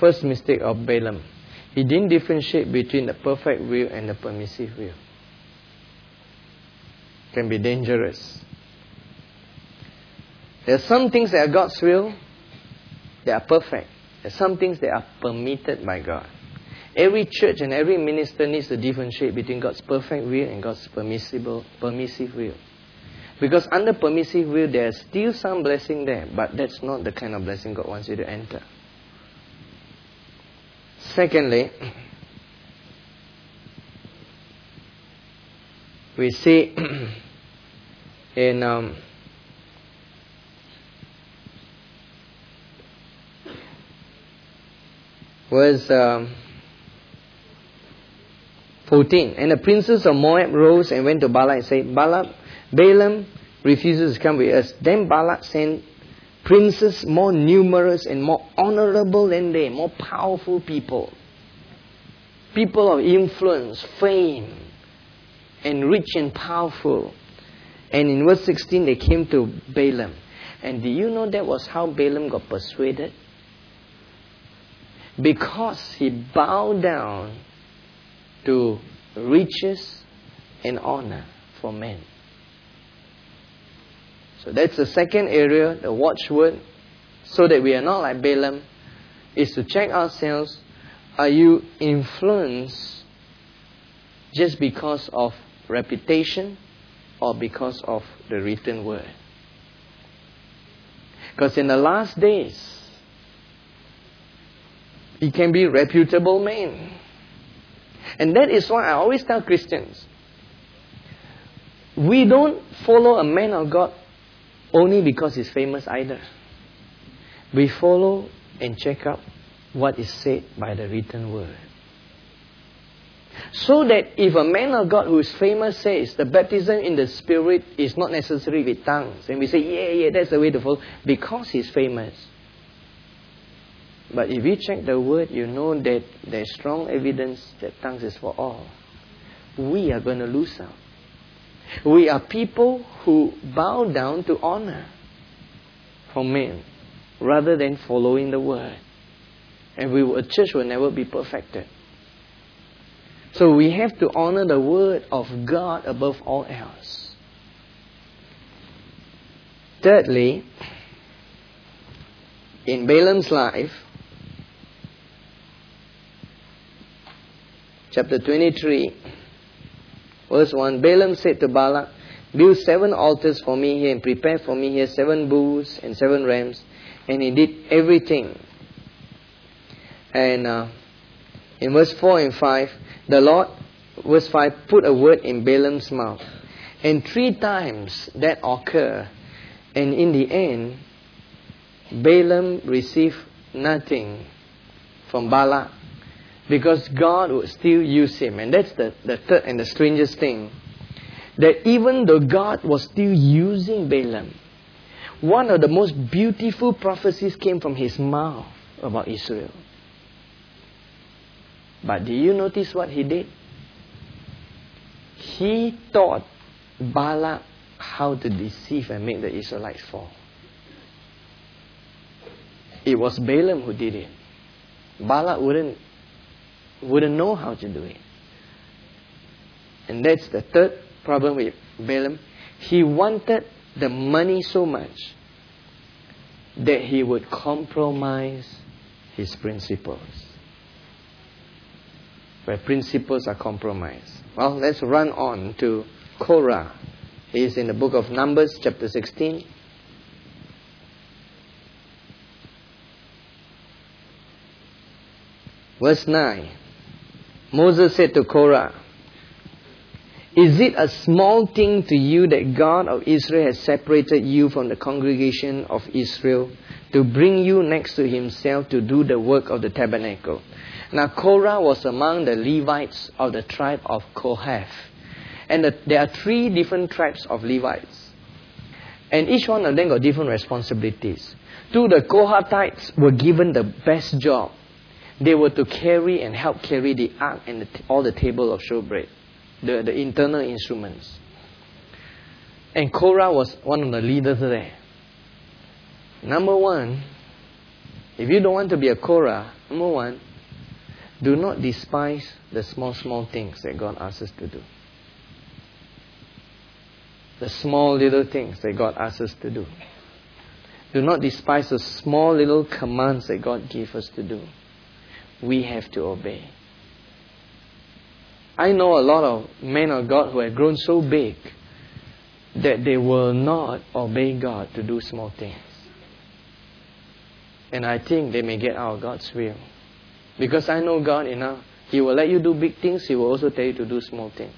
first mistake of Balaam. He didn't differentiate between the perfect will and the permissive will. It can be dangerous. There are some things that are God's will, they are perfect. There are some things that are permitted by God. Every church and every minister needs to differentiate between God's perfect will and God's permissive will. Because under permissive will, there is still some blessing there, but that's not the kind of blessing God wants you to enter. Secondly, we see in verse 14. And the princes of Moab rose and went to Balak and said, Balaam refuses to come with us. Then Balak sent princes more numerous and more honorable than they, more powerful people. People of influence, fame, and rich and powerful. And in verse 16 they came to Balaam. And do you know that was how Balaam got persuaded? Because he bowed down to riches and honor for men. So that's the second area, the watchword, so that we are not like Balaam, is to check ourselves. Are you influenced just because of reputation or because of the written word? Because in the last days, it can be reputable men. And that is why I always tell Christians, we don't follow a man of God only because he's famous either. We follow and check out what is said by the written word. So that if a man of God who is famous says the baptism in the Spirit is not necessary with tongues, and we say, yeah, that's the way to follow, because he's famous. But if you check the word, you know that there's strong evidence that tongues is for all. We are going to lose out. We are people who bow down to honor from men rather than following the word. And a church will never be perfected. So we have to honor the word of God above all else. Thirdly, in Balaam's life, chapter 23, verse 1, Balaam said to Balak, build 7 altars for me here and prepare for me here 7 bulls and 7 rams. And he did everything. And in verse 4 and 5, the Lord, verse 5, put a word in Balaam's mouth. And 3 times that occurred. And in the end, Balaam received nothing from Balak, because God would still use him. And that's the third and the strangest thing. That even though God was still using Balaam, one of the most beautiful prophecies came from his mouth about Israel. But do you notice what he did? He taught Balak how to deceive and make the Israelites fall. It was Balaam who did it. Balak wouldn't know how to do it. And that's the third problem with Balaam. He wanted the money so much that he would compromise his principles. Where principles are compromised. Well, let's run on to Korah. He is in the book of Numbers, chapter 16. Verse 9. Moses said to Korah, is it a small thing to you that God of Israel has separated you from the congregation of Israel to bring you next to himself to do the work of the tabernacle? Now Korah was among the Levites of the tribe of Kohath. And there are 3 different tribes of Levites. And each one of them got different responsibilities. 2, the Kohathites were given the best job. They were to carry and help carry the ark and all the table of showbread. The internal instruments. And Korah was one of the leaders there. Number 1, If you don't want to be a Korah, number one, do not despise the small things that God asks us to do. The small little things that God asks us to do. Do not despise the small little commands that God gives us to do. We have to obey. I know a lot of men of God who have grown so big that they will not obey God to do small things. And I think they may get out of God's will. Because I know God enough. He will let you do big things. He will also tell you to do small things.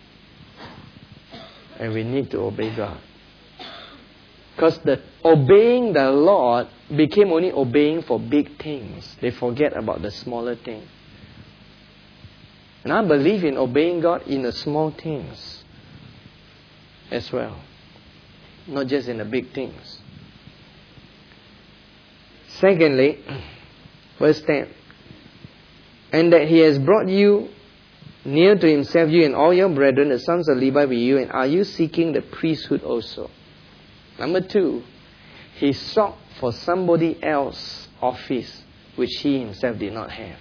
And we need to obey God. Because obeying the Lord became only obeying for big things. They forget about the smaller things. And I believe in obeying God in the small things as well. Not just in the big things. Secondly, verse 10. And that He has brought you near to Himself, you and all your brethren, the sons of Levi with you, and are you seeking the priesthood also? Number 2, He sought for somebody else's office which He Himself did not have.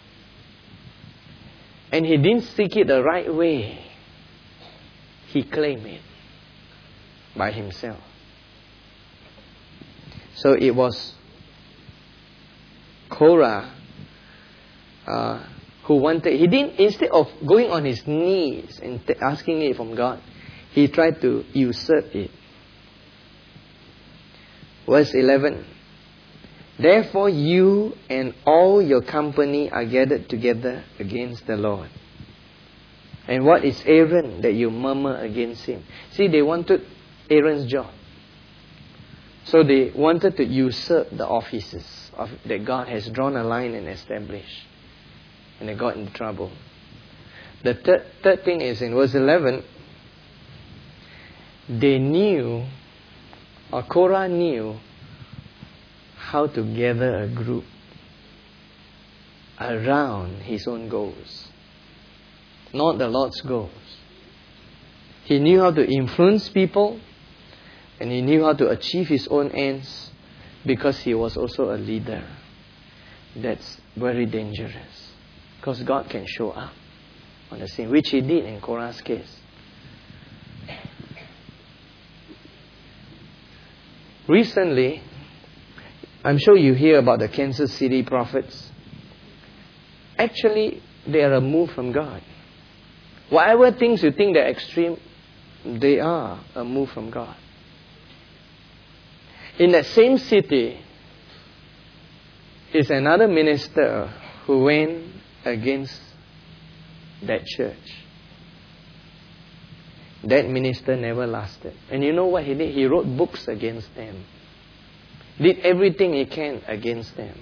And He didn't seek it the right way. He claimed it by Himself. So it was Korah who wanted, he didn't, instead of going on his knees and asking it from God, he tried to usurp it. Verse 11. Therefore you and all your company are gathered together against the Lord. And what is Aaron that you murmur against him? See, they wanted Aaron's job. So they wanted to usurp the offices that God has drawn a line and established. And they got into trouble. The third thing is in verse 11. They knew, or Korah knew, how to gather a group around his own goals. Not the Lord's goals. He knew how to influence people. And he knew how to achieve his own ends. Because he was also a leader. That's very dangerous. Because God can show up on the scene, which He did in Korah's case. Recently, I'm sure you hear about the Kansas City prophets. Actually, they are a move from God. Whatever things you think they're extreme, they are a move from God. In that same city is another minister who went against that church. That minister never lasted. And you know what he did? He wrote books against them. Did everything he can against them.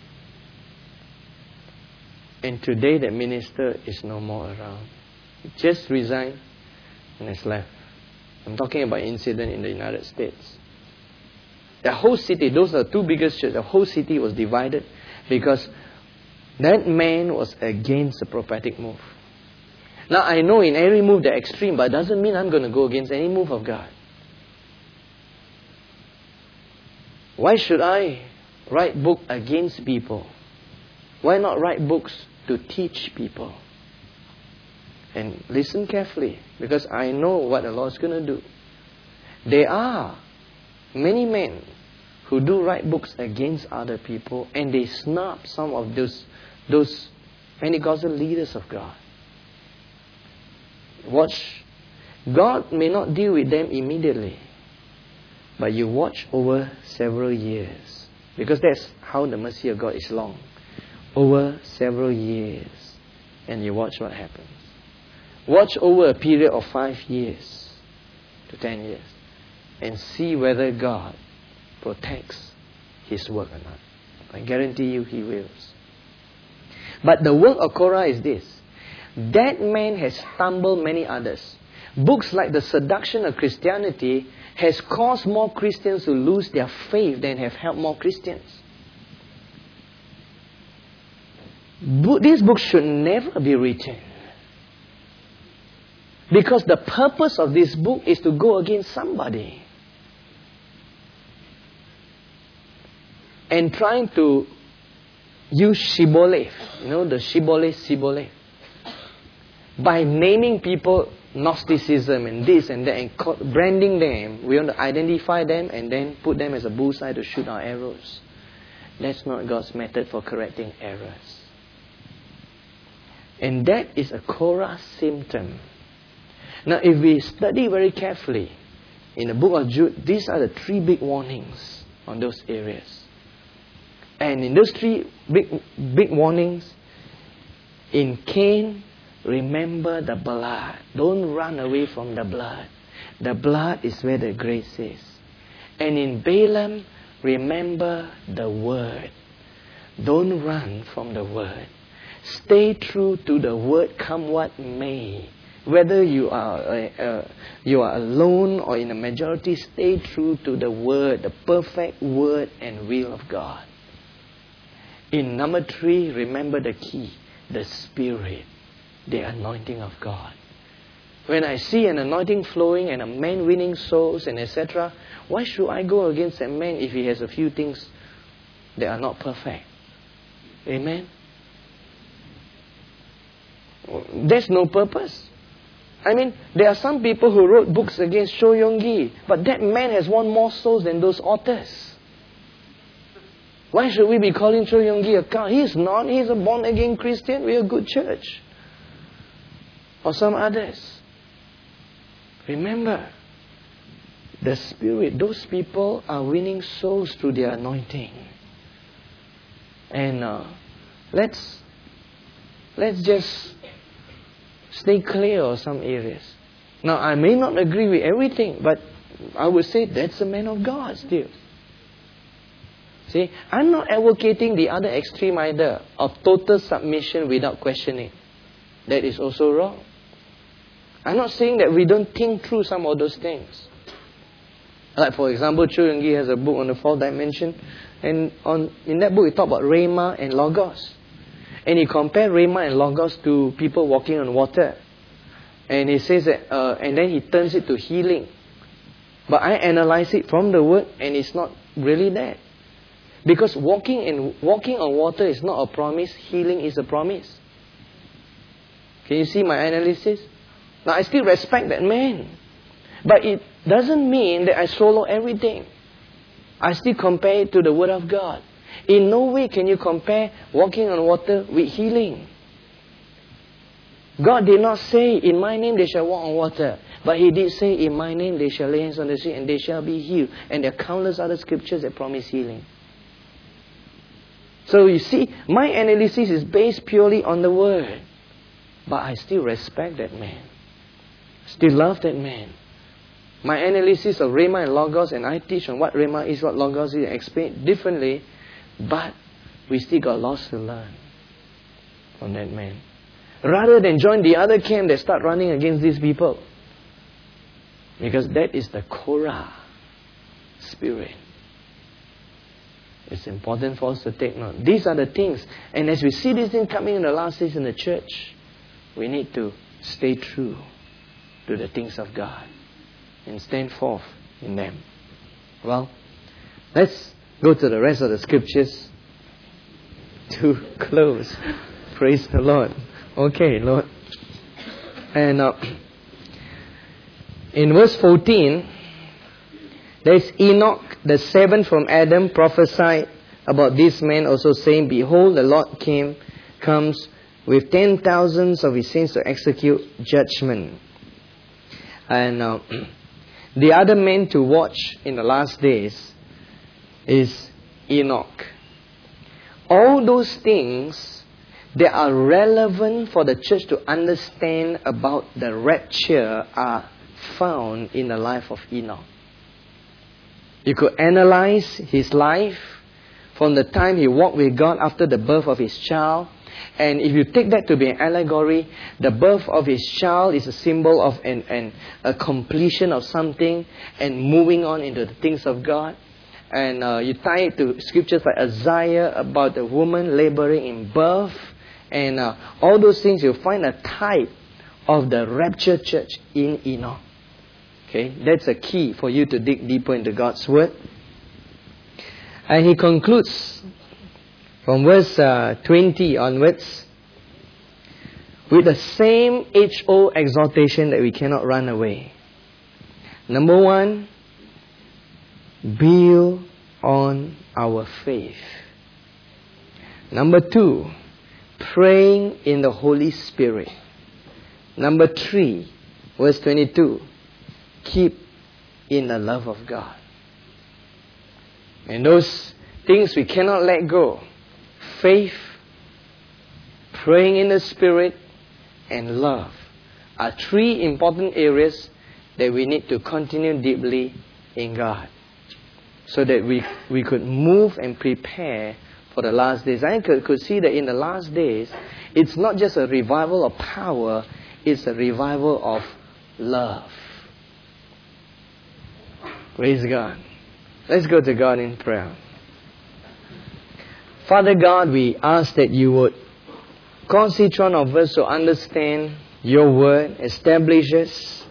And today that minister is no more around. He just resigned and has left. I'm talking about incident in the United States. The whole city, those are the two biggest churches, the whole city was divided because that man was against the prophetic move. Now I know in every move they're extreme, but it doesn't mean I'm going to go against any move of God. Why should I write books against people? Why not write books to teach people? And listen carefully, because I know what the Lord's going to do. There are many men who do write books against other people, and they snub some of those Pentecostal leaders of God. Watch. God may not deal with them immediately, but you watch over several years, because that's how the mercy of God is long. Over several years, and you watch what happens. Watch over a period of 5 years to 10 years, and see whether God protects His work or not. I guarantee you He will. But the work of Korah is this. That man has stumbled many others. Books like The Seduction of Christianity has caused more Christians to lose their faith than have helped more Christians. These books should never be written. Because the purpose of this book is to go against somebody. and trying to use shibboleth. You know, the shibboleth. By naming people Gnosticism and this and that and branding them, we want to identify them and then put them as a bullseye to shoot our arrows. That's not God's method for correcting errors. And that is a Korah symptom. Now, if we study very carefully in the book of Jude, these are the 3 big warnings on those areas. And in those 3 big warnings, in Cain, remember the blood. Don't run away from the blood. The blood is where the grace is. And in Balaam, remember the word. Don't run from the word. Stay true to the word, come what may. Whether you are alone or in a majority, stay true to the word, the perfect word and will of God. In number 3, remember the key, the Spirit. The anointing of God. When I see an anointing flowing and a man winning souls and etc., why should I go against a man if he has a few things that are not perfect? Amen? There's no purpose. I mean, there are some people who wrote books against Cho Yong-gi, but that man has won more souls than those authors. Why should we be calling Cho Yong-gi a cow? He's not. He's a born-again Christian. We're a good church. Or some others. Remember, the Spirit, those people are winning souls through their anointing. And let's just stay clear of some areas. Now, I may not agree with everything, but I would say that's a man of God still. See, I'm not advocating the other extreme either, of total submission without questioning. That is also wrong. I'm not saying that we don't think through some of those things. Like for example, Cho Yong-gi has a book on the 4th dimension. And in that book he talks about Rhema and Logos. And he compared Rhema and Logos to people walking on water. And he says that, and then he turns it to healing. But I analyze it from the word and it's not really that. Because walking on water is not a promise, healing is a promise. Can you see my analysis? Now, I still respect that man. But it doesn't mean that I swallow everything. I still compare it to the Word of God. In no way can you compare walking on water with healing. God did not say, in my name they shall walk on water. But He did say, in my name they shall lay hands on the sick and they shall be healed. And there are countless other scriptures that promise healing. So you see, my analysis is based purely on the Word. But I still respect that man. Still love that man. My analysis of Rhema and Logos, and I teach on what Rhema is, what Logos is, and explain it differently, but we still got lots to learn from that man. Rather than join the other camp that start running against these people. Because that is the Korah spirit. It's important for us to take note. These are the things. And as we see these things coming in the last days in the church, we need to stay true to the things of God and stand forth in them. Well, let's go to the rest of the scriptures to close. Praise the Lord. Okay, Lord. And in verse 14, there's Enoch, the seventh from Adam, prophesied about this man also saying, behold, the Lord comes with 10,000s of his saints to execute judgment. And the other man to watch in the last days is Enoch. All those things that are relevant for the church to understand about the rapture are found in the life of Enoch. You could analyze his life from the time he walked with God after the birth of his child. And if you take that to be an allegory, the birth of his child is a symbol of a completion of something and moving on into the things of God. And you tie it to scriptures like Isaiah about the woman laboring in birth. And all those things, you'll find a type of the rapture church in Enoch. Okay, that's a key for you to dig deeper into God's Word. And he concludes from verse 20 onwards with the same age-old exhortation that we cannot run away. Number 1, build on our faith. Number 2, praying in the Holy Spirit. Number 3, verse 22, keep in the love of God. And those things we cannot let go. Faith, praying in the Spirit, and love are 3 important areas that we need to continue deeply in God, so that we could move and prepare for the last days. I could see that in the last days, it's not just a revival of power, it's a revival of love. Praise God. Let's go to God in prayer. Father God, we ask that you would cause each one of us to understand your word, establish us,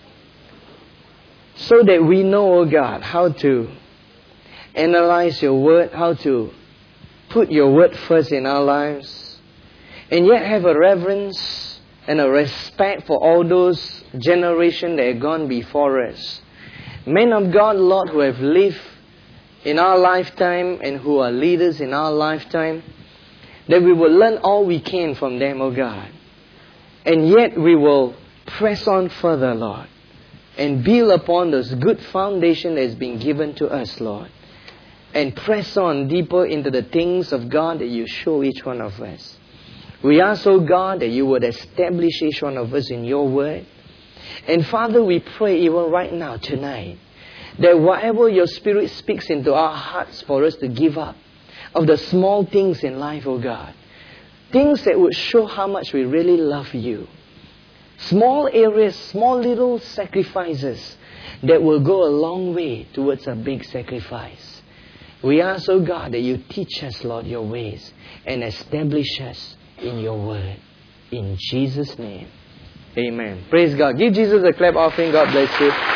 so that we know, oh God, how to analyze your word, how to put your word first in our lives, and yet have a reverence and a respect for all those generations that have gone before us. Men of God, Lord, who have lived in our lifetime and who are leaders in our lifetime, that we will learn all we can from them, oh God. And yet we will press on further, Lord, and build upon this good foundation that has been given to us, Lord, and press on deeper into the things of God that you show each one of us. We ask, oh God, that you would establish each one of us in your word. And Father, we pray even right now, tonight, that whatever your Spirit speaks into our hearts for us to give up, of the small things in life, oh God, things that would show how much we really love you. Small areas, small little sacrifices that will go a long way towards a big sacrifice. We ask, oh God, that you teach us, Lord, your ways and establish us in your word. In Jesus' name, amen. Praise God. Give Jesus a clap offering. God bless you.